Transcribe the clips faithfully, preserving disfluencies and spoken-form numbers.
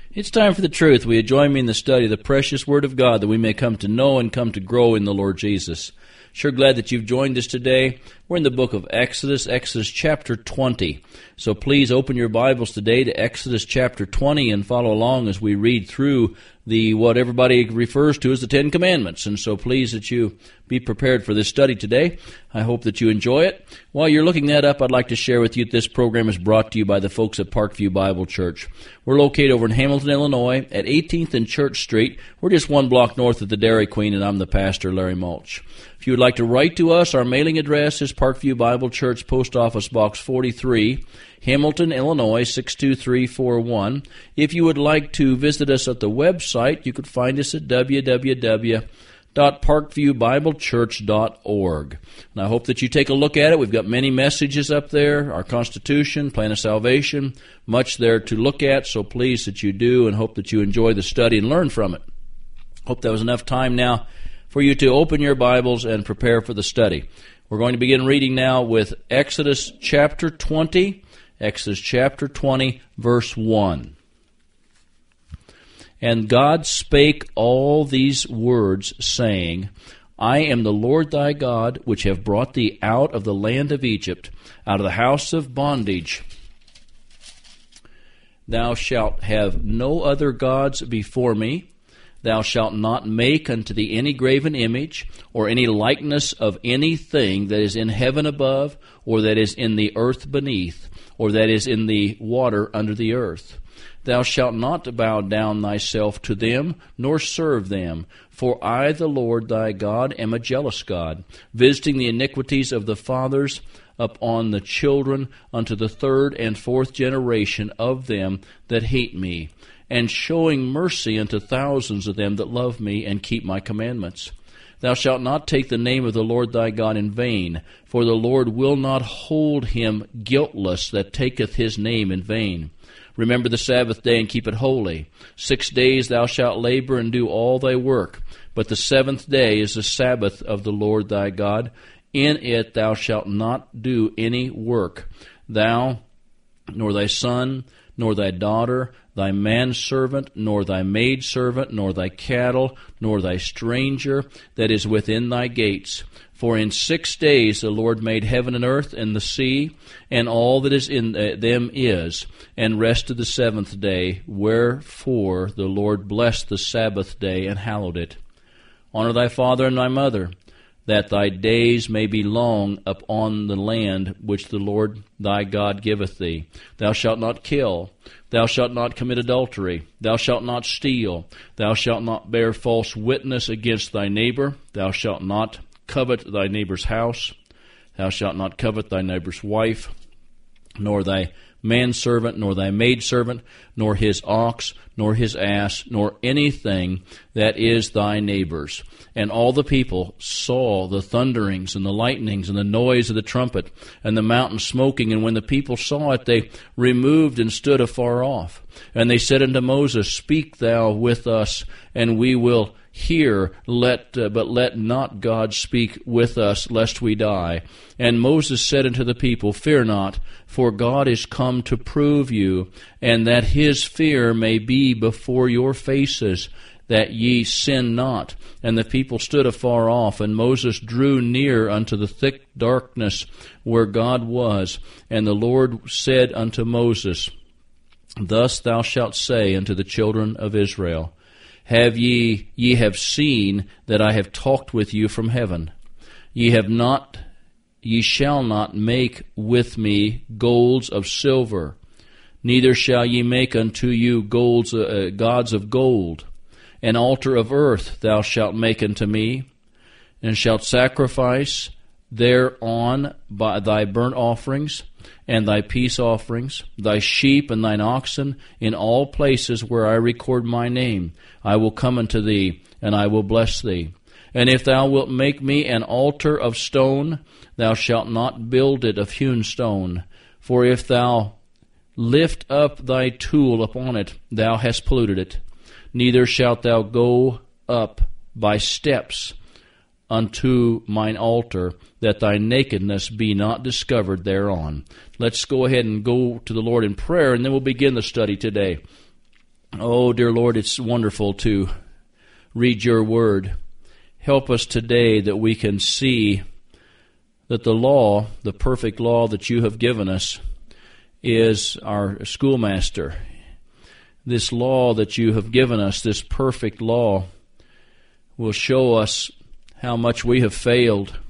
It's time for the truth. Will you join me in the study of the precious Word of God that we may come to know and come to grow in the Lord Jesus? Sure glad that you've joined us today. We're in the book of Exodus, Exodus chapter twenty. So please open your Bibles today to Exodus chapter twenty and follow along as we read through the what everybody refers to as the Ten Commandments. And so please that you be prepared for this study today. I hope that you enjoy it. While you're looking that up, I'd like to share with you that this program is brought to you by the folks at Parkview Bible Church. We're located over in Hamilton, Illinois at eighteenth and Church Street. We're just one block north of the Dairy Queen, and I'm the pastor, Larry Mulch. If you would like to write to us, our mailing address is Parkview Bible Church, Post Office Box forty-three, Hamilton, Illinois, six two three four one. If you would like to visit us at the website, you could find us at w w w dot parkview bible church dot org. And I hope that you take a look at it. We've got many messages up there, our Constitution, Plan of Salvation, much there to look at, so please that you do, and hope that you enjoy the study and learn from it. Hope that was enough time now for you to open your Bibles and prepare for the study. We're going to begin reading now with Exodus chapter twenty, Exodus chapter twenty, verse one. And God spake all these words, saying, I am the Lord thy God, which have brought thee out of the land of Egypt, out of the house of bondage. Thou shalt have no other gods before me. Thou shalt not make unto thee any graven image, or any likeness of anything that is in heaven above, or that is in the earth beneath, or that is in the water under the earth. Thou shalt not bow down thyself to them, nor serve them. For I, the Lord thy God, am a jealous God, visiting the iniquities of the fathers upon the children unto the third and fourth generation of them that hate me, and showing mercy unto thousands of them that love me and keep my commandments. Thou shalt not take the name of the Lord thy God in vain, for the Lord will not hold him guiltless that taketh his name in vain. Remember the Sabbath day and keep it holy. Six days thou shalt labor and do all thy work, but the seventh day is the Sabbath of the Lord thy God. In it thou shalt not do any work, thou, nor thy son, nor thy daughter, thy manservant, nor thy maidservant, nor thy cattle, nor thy stranger that is within thy gates. For in six days the Lord made heaven and earth and the sea, and all that is in them is, and rested the seventh day. Wherefore the Lord blessed the Sabbath day and hallowed it. Honor thy father and thy mother, that thy days may be long upon the land which the Lord thy God giveth thee. Thou shalt not kill. Thou shalt not commit adultery. Thou shalt not steal. Thou shalt not bear false witness against thy neighbor. Thou shalt not covet thy neighbor's house. Thou shalt not covet thy neighbor's wife, nor thy manservant, nor thy maidservant, nor his ox, nor his ass, nor anything that is thy neighbor's. And all the people saw the thunderings and the lightnings and the noise of the trumpet and the mountain smoking. And when the people saw it, they removed and stood afar off. And they said unto Moses, Speak thou with us, and we will hear, let, uh, but let not God speak with us, lest we die. And Moses said unto the people, Fear not, for God is come to prove you, and that his fear may be before your faces, that ye sin not. And the people stood afar off, and Moses drew near unto the thick darkness where God was. And the Lord said unto Moses, Thus thou shalt say unto the children of Israel, Have ye, ye have seen that I have talked with you from heaven. Ye have not, ye shall not make with me golds of silver, neither shall ye make unto you golds, uh, gods of gold. An altar of earth thou shalt make unto me, and shalt sacrifice thereon by thy burnt offerings and thy peace offerings, thy sheep and thine oxen, in all places where I record my name. I will come unto thee, and I will bless thee. And if thou wilt make me an altar of stone, thou shalt not build it of hewn stone. For if thou lift up thy tool upon it, thou hast polluted it. Neither shalt thou go up by steps unto mine altar, that thy nakedness be not discovered thereon. Let's go ahead and go to the Lord in prayer, and then we'll begin the study today. Oh, dear Lord, it's wonderful to read your word. Help us today that we can see that the law, the perfect law that you have given us, is our schoolmaster. This law that you have given us, this perfect law, will show us how much we have failed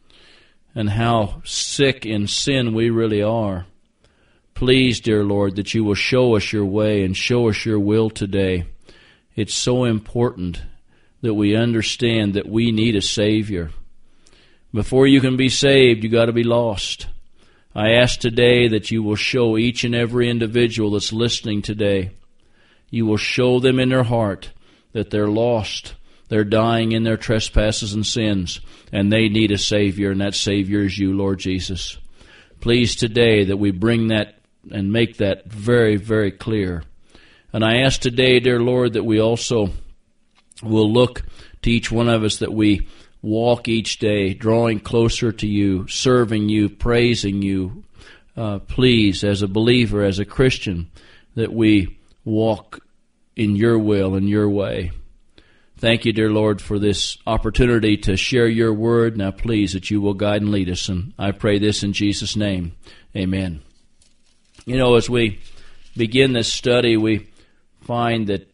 and how sick in sin we really are. Please, dear Lord, that you will show us your way and show us your will today. It's so important that we understand that we need a Savior. Before you can be saved, you got to be lost. I ask today that you will show each and every individual that's listening today, you will show them in their heart that they're lost, they're dying in their trespasses and sins, and they need a Savior, and that Savior is you, Lord Jesus. Please today that we bring that and make that very, very clear. And I ask today, dear Lord, that we also will look to each one of us, that we walk each day drawing closer to you, serving you, praising you. Uh, please, as a believer, as a Christian, that we walk in your will and your way. Thank you, dear Lord, for this opportunity to share your word. Now, please, that you will guide and lead us. And I pray this in Jesus' name. Amen. You know, as we begin this study, we find that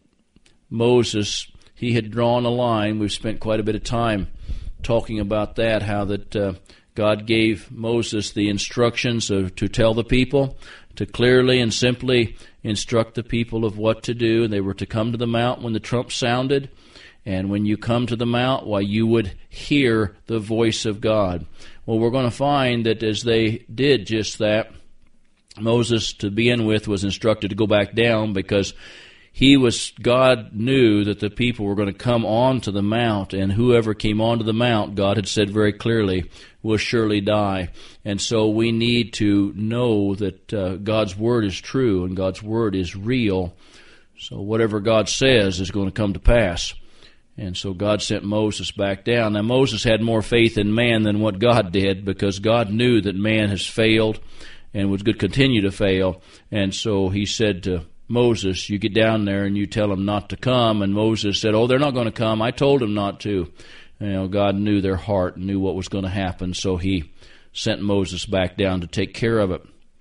Moses, he had drawn a line. We've spent quite a bit of time talking about that, how that uh, God gave Moses the instructions of, to tell the people, to clearly and simply instruct the people of what to do. They were to come to the mount when the trump sounded, and when you come to the mount, why, you would hear the voice of God. Well, we're going to find that as they did just that, Moses, to begin with, was instructed to go back down, because he was, God knew that the people were going to come onto the mount, and whoever came onto the mount, God had said very clearly, will surely die. And so we need to know that uh, God's word is true and God's word is real. So whatever God says is going to come to pass. And so God sent Moses back down. Now, Moses had more faith in man than what God did, because God knew that man has failed and would continue to fail. And so he said to Moses, you get down there and you tell them not to come. And Moses said, oh, they're not going to come. I told them not to. You know, God knew their heart and knew what was going to happen, so he sent Moses back down to take care of it.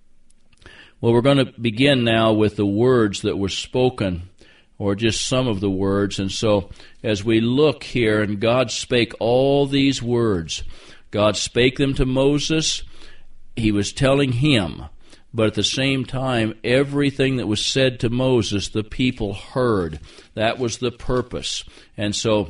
Well, we're going to begin now with the words that were spoken, or just some of the words. And so as we look here, and God spake all these words. God spake them to Moses. He was telling him, but at the same time, everything that was said to Moses, the people heard. That was the purpose. And so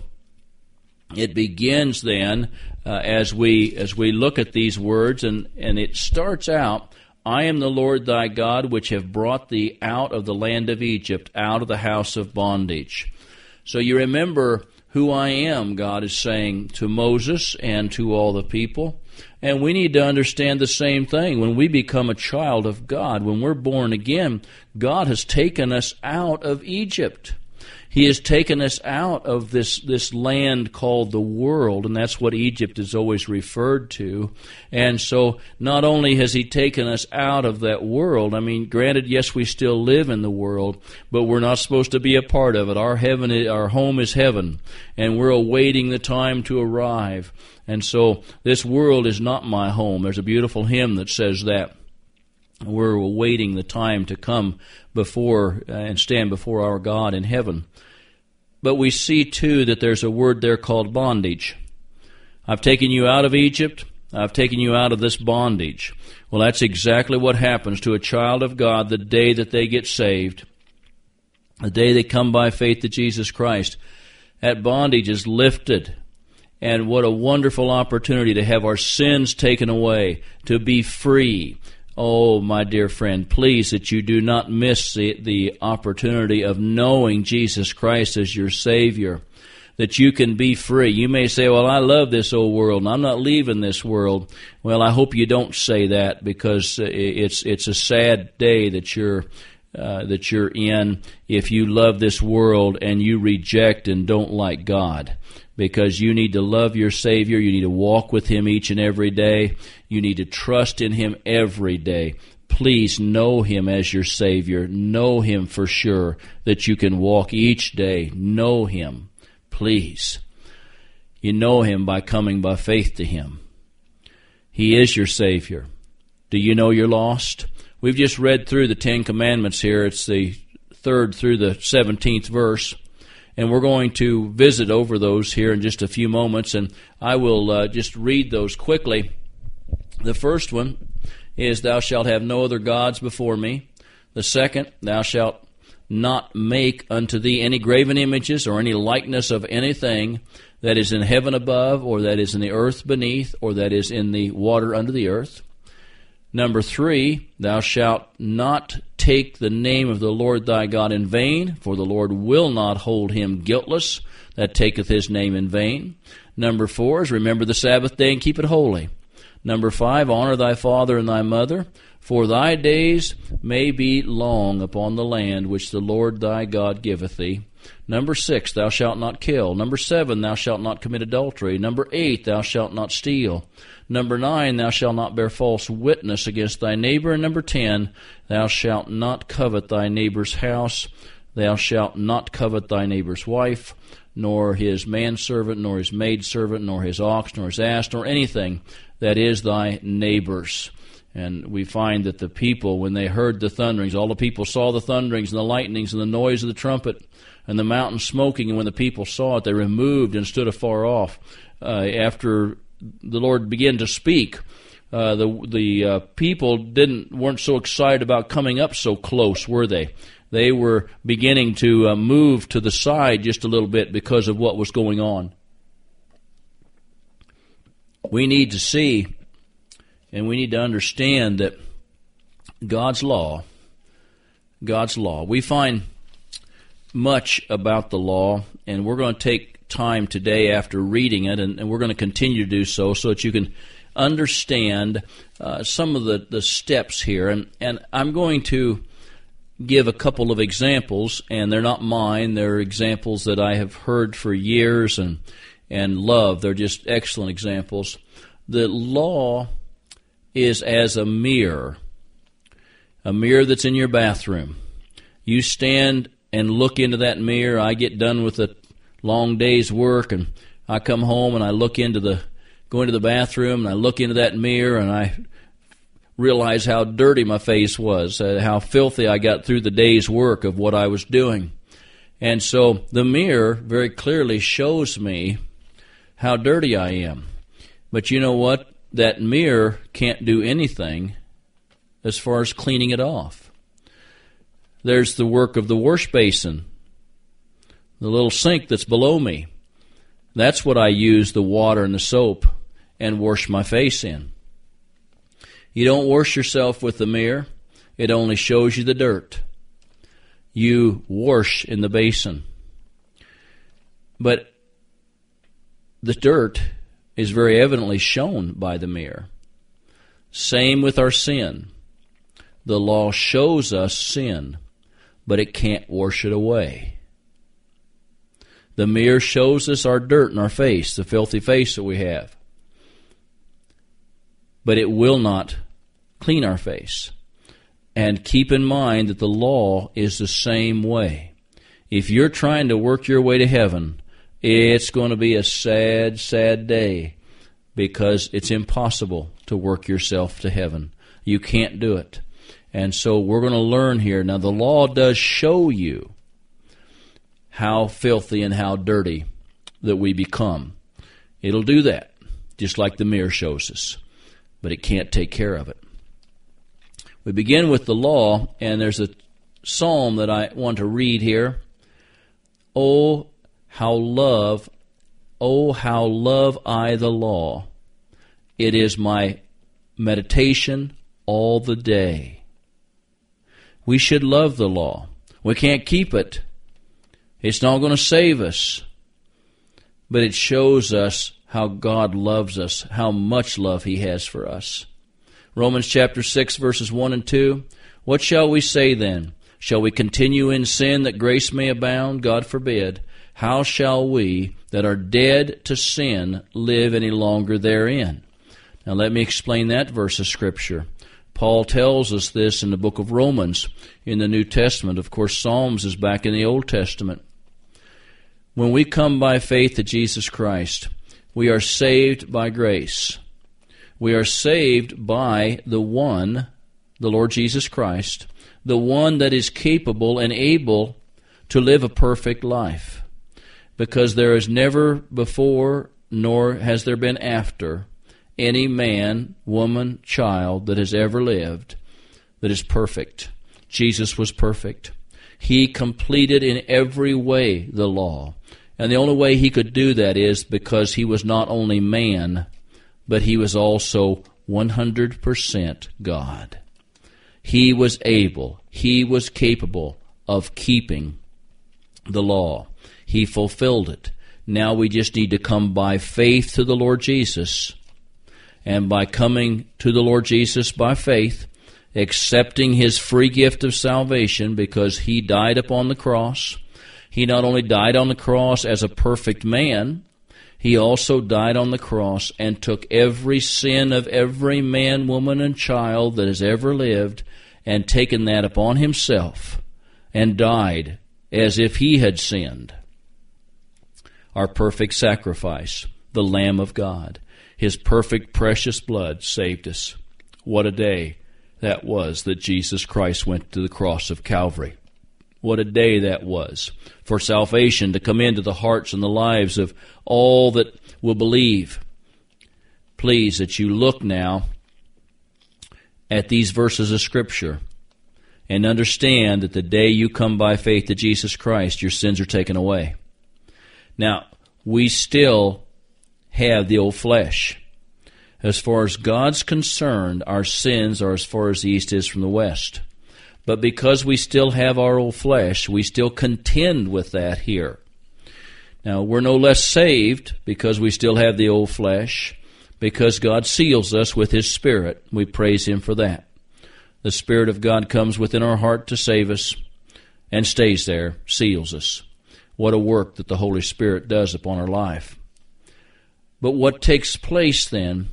it begins then uh, as we as we look at these words, and, and it starts out, I am the Lord thy God, which have brought thee out of the land of Egypt, out of the house of bondage. So you remember who I am, God is saying to Moses and to all the people. And we need to understand the same thing. When we become a child of God, when we're born again, God has taken us out of Egypt. He has taken us out of this, this land called the world, and that's what Egypt is always referred to. And so not only has He taken us out of that world, I mean, granted, yes, we still live in the world, but we're not supposed to be a part of it. Our heaven, our home is heaven, and we're awaiting the time to arrive. And so this world is not my home. There's a beautiful hymn that says that. We're awaiting the time to come before uh, and stand before our God in heaven. But we see, too, that there's a word there called bondage. I've taken you out of Egypt. I've taken you out of this bondage. Well, that's exactly what happens to a child of God the day that they get saved, the day they come by faith to Jesus Christ. That bondage is lifted. And what a wonderful opportunity to have our sins taken away, to be free. Oh, my dear friend, please that you do not miss the, the opportunity of knowing Jesus Christ as your Savior, that you can be free. You may say, well, I love this old world, and I'm not leaving this world. Well, I hope you don't say that, because it's it's a sad day that you're uh, that you're in if you love this world and you reject and don't like God. Because you need to love your Savior. You need to walk with Him each and every day. You need to trust in Him every day, please know Him as your Savior. Know Him for sure, that you can walk each day. Know Him, please. You know Him by coming by faith to Him. He is your Savior. Do you know you're lost? We've just read through the Ten Commandments here. It's the third through the seventeenth verse. And we're going to visit over those here in just a few moments. And I will uh, just read those quickly. The first one is, thou shalt have no other gods before me. The second, thou shalt not make unto thee any graven images or any likeness of anything that is in heaven above, or that is in the earth beneath, or that is in the water under the earth. Number three, thou shalt not take the name of the Lord thy God in vain, for the Lord will not hold him guiltless that taketh his name in vain. Number four is, remember the Sabbath day and keep it holy. Number five, honor thy father and thy mother, for thy days may be long upon the land which the Lord thy God giveth thee. Number six, thou shalt not kill. Number seven, thou shalt not commit adultery. Number eight, thou shalt not steal. Number nine, thou shalt not bear false witness against thy neighbor. And number ten, thou shalt not covet thy neighbor's house. Thou shalt not covet thy neighbor's wife, nor his manservant, nor his maidservant, nor his ox, nor his ass, nor anything that is thy neighbor's. And we find that the people, when they heard the thunderings, all the people saw the thunderings and the lightnings and the noise of the trumpet and the mountain smoking, and when the people saw it, they removed and stood afar off. Uh, after the Lord began to speak, uh, the the uh, people didn't weren't so excited about coming up so close, were they? They were beginning to uh, move to the side just a little bit because of what was going on. We need to see, and we need to understand that God's law, God's law, we find much about the law, and we're going to take time today after reading it, and, and we're going to continue to do so so that you can understand uh, some of the, the steps here. And, and I'm going to give a couple of examples, and they're not mine. They're examples that I have heard for years and, and love. They're just excellent examples. The law is as a mirror, a mirror that's in your bathroom. You stand and look into that mirror. I get done with a long day's work, and I come home and I look into the, go into the bathroom, and I look into that mirror, and I realize how dirty my face was, uh, how filthy I got through the day's work of what I was doing. And so the mirror very clearly shows me how dirty I am. But you know what? That mirror can't do anything as far as cleaning it off. There's the work of the wash basin, the little sink that's below me. That's what I use the water and the soap and wash my face in. You don't wash yourself with the mirror. It only shows you the dirt. You wash in the basin. But the dirt is very evidently shown by the mirror. Same with our sin. The law shows us sin, but it can't wash it away. The mirror shows us our dirt in our face, the filthy face that we have. But it will not clean our face. And keep in mind that the law is the same way. If you're trying to work your way to heaven, it's going to be a sad, sad day, because it's impossible to work yourself to heaven. You can't do it. And so we're going to learn here. Now, the law does show you how filthy and how dirty that we become. It'll do that, just like the mirror shows us. But it can't take care of it. We begin with the law, and there's a psalm that I want to read here. Oh, how love, oh, how love I the law. It is my meditation all the day. We should love the law. We can't keep it. It's not going to save us. But it shows us how God loves us, how much love He has for us. Romans chapter six, verses one and two. What shall we say then? Shall we continue in sin that grace may abound? God forbid. How shall we that are dead to sin live any longer therein? Now let me explain that verse of Scripture. Paul tells us this in the book of Romans in the New Testament. Of course, Psalms is back in the Old Testament. When we come by faith to Jesus Christ, we are saved by grace. We are saved by the one, the Lord Jesus Christ, the one that is capable and able to live a perfect life. Because there is never before, nor has there been after, any man, woman, child that has ever lived that is perfect. Jesus was perfect. He completed in every way the law. And the only way he could do that is because he was not only man, but he was also one hundred percent God. He was able, he was capable of keeping the law. He fulfilled it. Now we just need to come by faith to the Lord Jesus. And by coming to the Lord Jesus by faith, accepting his free gift of salvation because he died upon the cross, he not only died on the cross as a perfect man, he also died on the cross and took every sin of every man, woman, and child that has ever lived and taken that upon himself and died as if he had sinned. Our perfect sacrifice, the Lamb of God. His perfect, precious blood saved us. What a day that was that Jesus Christ went to the cross of Calvary. What a day that was for salvation to come into the hearts and the lives of all that will believe. Please, that you look now at these verses of Scripture and understand that the day you come by faith to Jesus Christ, your sins are taken away. Now, we still have the old flesh. As far as God's concerned, our sins are as far as the east is from the west. But because we still have our old flesh, we still contend with that here. Now, we're no less saved because we still have the old flesh, because God seals us with His Spirit. We praise Him for that. The Spirit of God comes within our heart to save us and stays there, seals us. What a work that the Holy Spirit does upon our life. But what takes place then,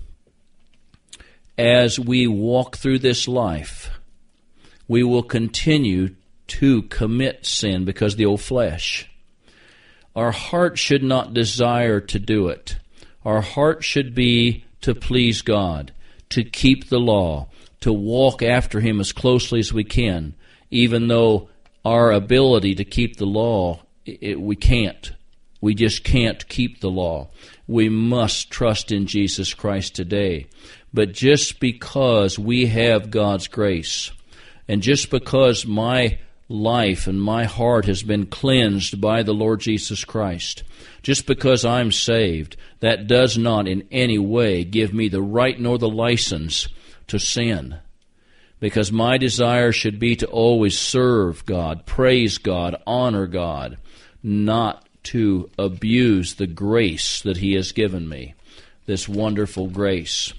as we walk through this life, we will continue to commit sin because of the old flesh. Our heart should not desire to do it. Our heart should be to please God, to keep the law, to walk after Him as closely as we can, even though our ability to keep the law, it, we can't. We just can't keep the law. We must trust in Jesus Christ today. But just because we have God's grace, and just because my life and my heart has been cleansed by the Lord Jesus Christ, just because I'm saved, that does not in any way give me the right nor the license to sin. Because my desire should be to always serve God, praise God, honor God, not to abuse the grace that He has given me, this wonderful grace.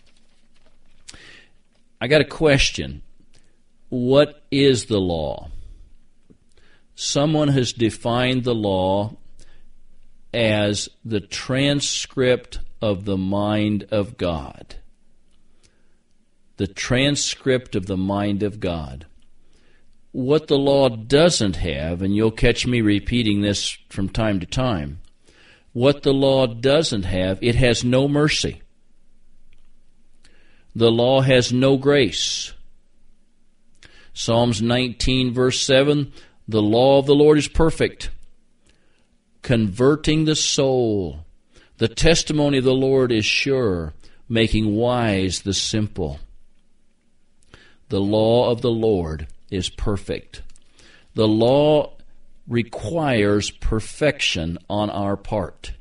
I got a question. What is the law? Someone has defined the law as the transcript of the mind of God. The transcript of the mind of God. What the law doesn't have, and you'll catch me repeating this from time to time, what the law doesn't have, it has no mercy. The law has no grace. Psalms nineteen, verse seven, the law of the Lord is perfect, converting the soul. The testimony of the Lord is sure, making wise the simple. The law of the Lord is perfect. The law requires perfection on our part.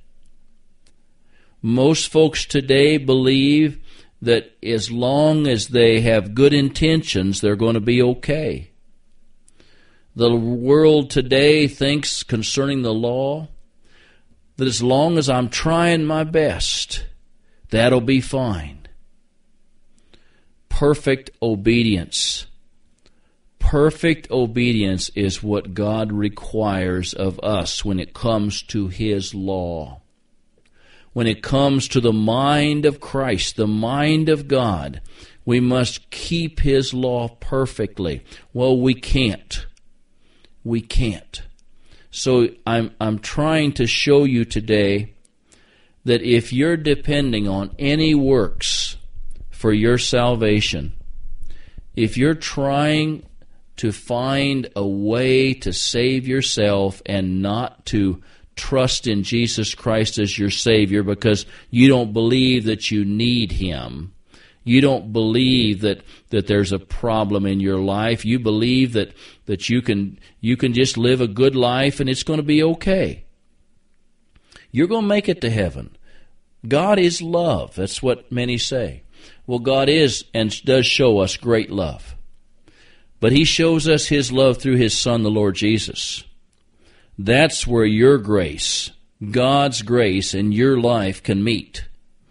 Most folks today believe that as long as they have good intentions, they're going to be okay. The world today thinks concerning the law that as long as I'm trying my best, that'll be fine. Perfect obedience. Perfect obedience is what God requires of us when it comes to His law. When it comes to the mind of Christ, the mind of God, We must keep His law perfectly. Well, we can't. We can't. So I'm I'm trying to show you today that if you're depending on any works for your salvation, if you're trying to find a way to save yourself and not to trust in Jesus Christ as your Savior because you don't believe that you need Him, you don't believe that, that there's a problem in your life, you believe that, that you can you can just live a good life and it's going to be okay, you're going to make it to heaven. God is love. That's what many say. Well, God is and does show us great love. But He shows us His love through His Son, the Lord Jesus. That's where your grace, God's grace in your life can meet,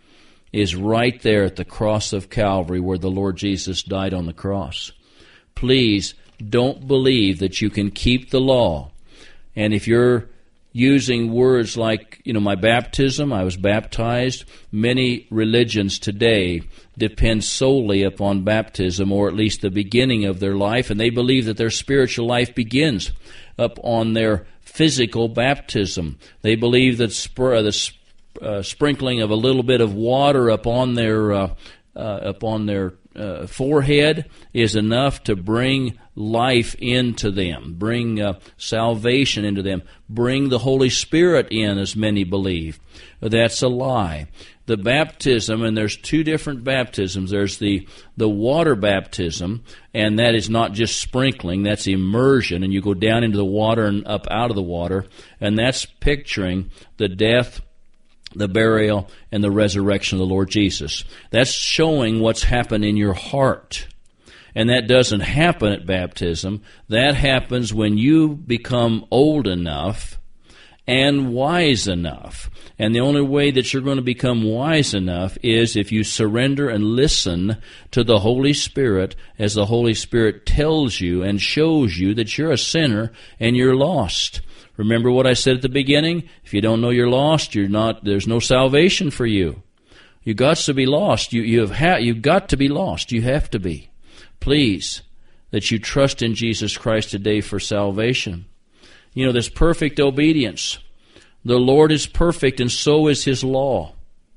is right there at the cross of Calvary where the Lord Jesus died on the cross. Please don't believe that you can keep the law. And if you're using words like, you know, my baptism, I was baptized, many religions today depend solely upon baptism, or at least the beginning of their life, and they believe that their spiritual life begins up on their physical baptism. They believe that sp- the sp- uh, sprinkling of a little bit of water upon their uh, uh, upon their uh, forehead is enough to bring life into them, bring uh, salvation into them, bring the Holy Spirit in, as many believe. That's a lie. The baptism, and there's two different baptisms. There's the, the water baptism, and that is not just sprinkling, that's immersion, and you go down into the water and up out of the water, and that's picturing the death, the burial, and the resurrection of the Lord Jesus. That's showing what's happened in your heart. And that doesn't happen at baptism. That happens when you become old enough and wise enough. And the only way that you're going to become wise enough is if you surrender and listen to the Holy Spirit as the Holy Spirit tells you and shows you that you're a sinner and you're lost. Remember what I said at the beginning? If you don't know you're lost, you're not. There's no salvation for you. You got to be lost. You you have ha- you've got to be lost. You have to be. Please, that you trust in Jesus Christ today for salvation. You know, this perfect obedience. The Lord is perfect, and so is His law.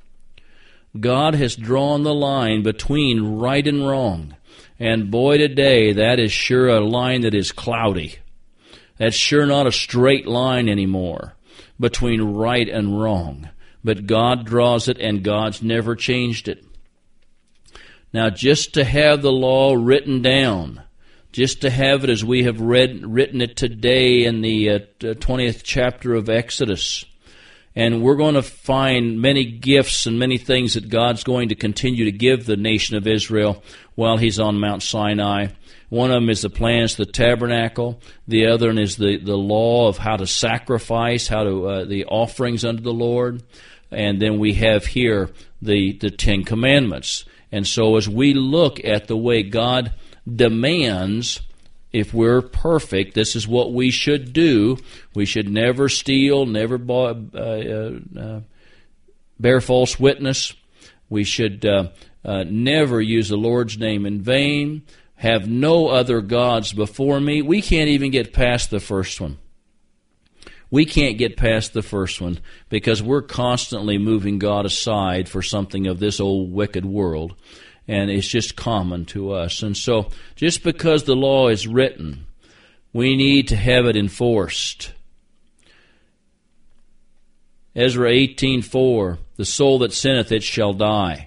God has drawn the line between right and wrong. And boy, today, that is sure a line that is cloudy. That's sure not a straight line anymore between right and wrong. But God draws it, and God's never changed it. Now, just to have the law written down, just to have it as we have read written it today in the uh, twentieth chapter of Exodus, and we're going to find many gifts and many things that God's going to continue to give the nation of Israel while He's on Mount Sinai. One of them is the plans to the tabernacle. The other one is the, the law of how to sacrifice, how to uh, the offerings unto the Lord. And then we have here the, the Ten Commandments. And so as we look at the way God demands, if we're perfect, this is what we should do. We should never steal, never uh, uh, uh, bear false witness. We should uh, uh, never use the Lord's name in vain. Have no other gods before me. We can't even get past the first one. We can't get past the first one because we're constantly moving God aside for something of this old wicked world. And it's just common to us. And so, just because the law is written, we need to have it enforced. Ezra eighteen four, the soul that sinneth, it shall die.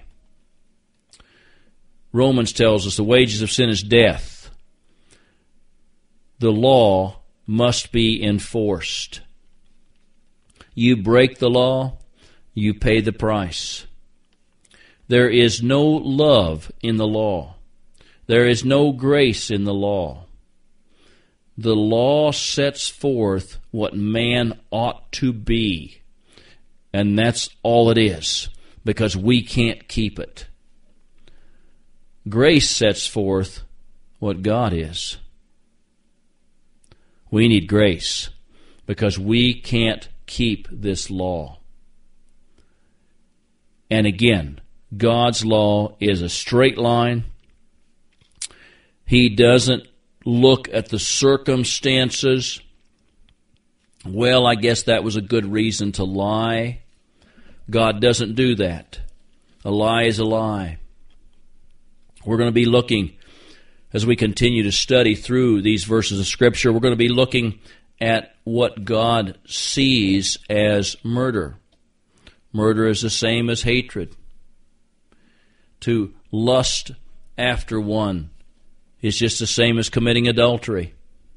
Romans tells us the wages of sin is death. The law must be enforced. You break the law, you pay the price. There is no love in the law. There is no grace in the law. The law sets forth what man ought to be. And that's all it is, because we can't keep it. Grace sets forth what God is. We need grace because we can't keep this law. And again, God's law is a straight line. He doesn't look at the circumstances. Well, I guess that was a good reason to lie. God doesn't do that. A lie is a lie. We're going to be looking, as we continue to study through these verses of Scripture, we're going to be looking at what God sees as murder. Murder is the same as hatred. To lust after one is just the same as committing adultery.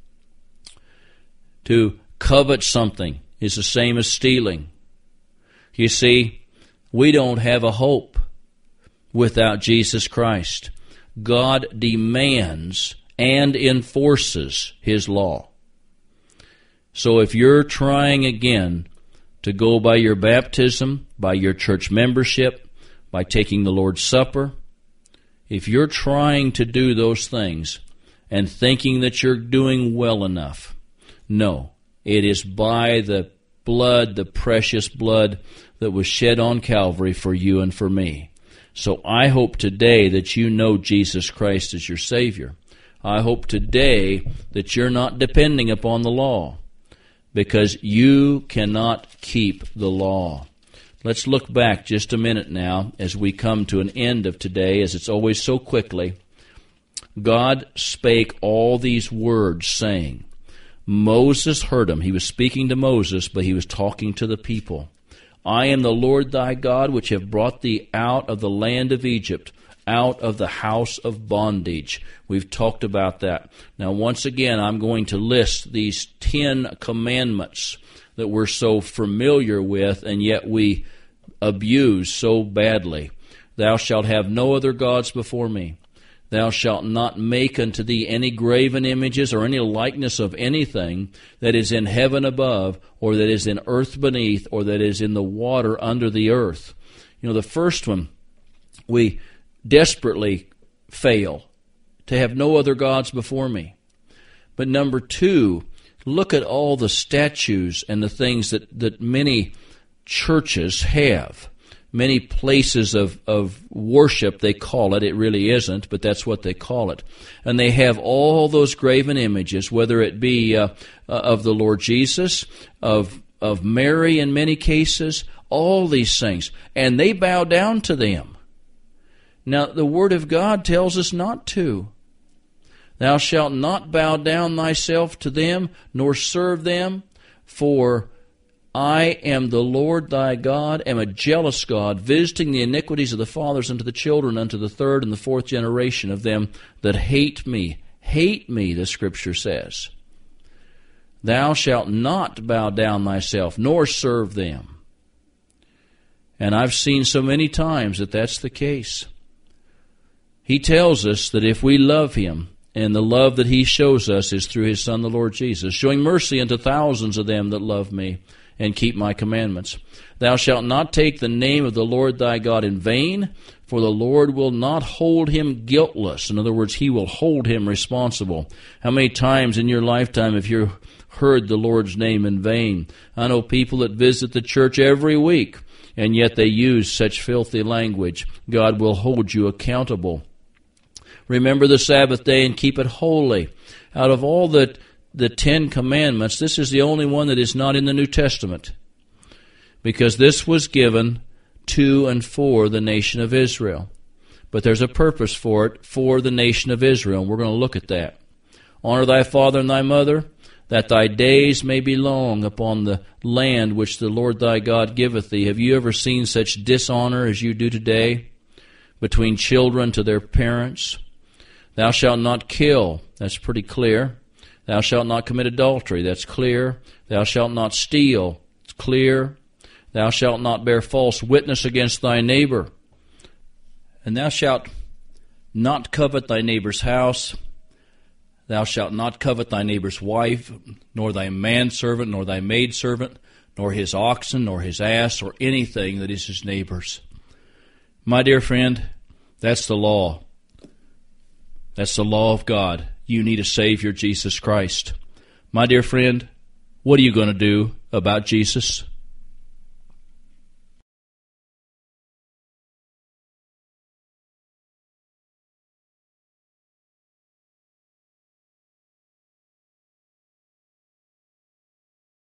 To covet something is the same as stealing. You see, we don't have a hope without Jesus Christ. God demands and enforces His law. So if you're trying again to go by your baptism, by your church membership, by taking the Lord's Supper, if you're trying to do those things and thinking that you're doing well enough, no, it is by the blood, the precious blood that was shed on Calvary for you and for me. So I hope today that you know Jesus Christ as your Savior. I hope today that you're not depending upon the law, because you cannot keep the law. Let's look back just a minute now as we come to an end of today, as it's always so quickly. God spake all these words, saying, Moses heard him. He was speaking to Moses, but he was talking to the people. I am the Lord thy God, which have brought thee out of the land of Egypt, out of the house of bondage. We've talked about that. Now, once again, I'm going to list these ten commandments that we're so familiar with, and yet we abuse so badly. Thou shalt have no other gods before me. Thou shalt not make unto thee any graven images or any likeness of anything that is in heaven above, or that is in earth beneath, or that is in the water under the earth. You know, the first one, we desperately fail to have no other gods before me. But number two, look at all the statues and the things that, that many churches have. Many places of, of worship, they call it. It really isn't, but that's what they call it. And they have all those graven images, whether it be uh, uh, of the Lord Jesus, of of Mary in many cases, all these things. And they bow down to them. Now, the Word of God tells us not to. Thou shalt not bow down thyself to them, nor serve them, for I am the Lord thy God, am a jealous God, visiting the iniquities of the fathers unto the children, unto the third and the fourth generation of them that hate me. Hate me, the Scripture says. Thou shalt not bow down thyself, nor serve them. And I've seen so many times that that's the case. He tells us that if we love Him, and the love that He shows us is through His Son, the Lord Jesus, showing mercy unto thousands of them that love me, and keep my commandments. Thou shalt not take the name of the Lord thy God in vain, for the Lord will not hold him guiltless. In other words, He will hold him responsible. How many times in your lifetime have you heard the Lord's name in vain? I know people that visit the church every week, and yet they use such filthy language. God will hold you accountable. Remember the Sabbath day and keep it holy. Out of all the The Ten Commandments, this is the only one that is not in the New Testament, because this was given to and for the nation of Israel. But there's a purpose for it, for the nation of Israel, and we're going to look at that. Honor thy father and thy mother, that thy days may be long upon the land which the Lord thy God giveth thee. Have you ever seen such dishonor as you do today between children to their parents? Thou shalt not kill. That's pretty clear. Thou shalt not commit adultery. That's clear. Thou shalt not steal. It's clear. Thou shalt not bear false witness against thy neighbor. And thou shalt not covet thy neighbor's house. Thou shalt not covet thy neighbor's wife, nor thy manservant, nor thy maidservant, nor his oxen, nor his ass, or anything that is his neighbor's. My dear friend, that's the law. That's the law of God. You need a Savior, Jesus Christ. My dear friend, what are you going to do about Jesus?